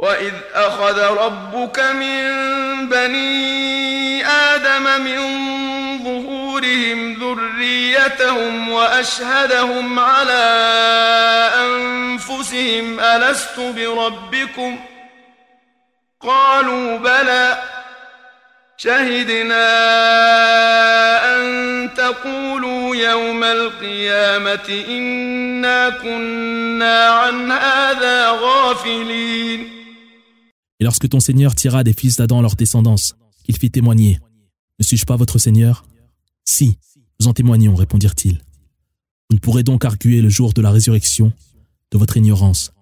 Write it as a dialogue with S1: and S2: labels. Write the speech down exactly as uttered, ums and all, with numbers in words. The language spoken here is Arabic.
S1: وإذ أخذ ربك من بني آدم من ظهورهم ذريتهم وأشهدهم على أنفسهم ألست بربكم قالوا بلى شهدنا أن تقولوا يوم القيامة إنا كنا عن هذا غافلين.
S2: Et lorsque ton Seigneur tira des fils d'Adam leur descendance, il fit témoigner. Ne suis-je pas votre Seigneur? Si, nous en témoignons, répondirent-ils. Vous ne pourrez donc arguer le jour de la résurrection de votre ignorance.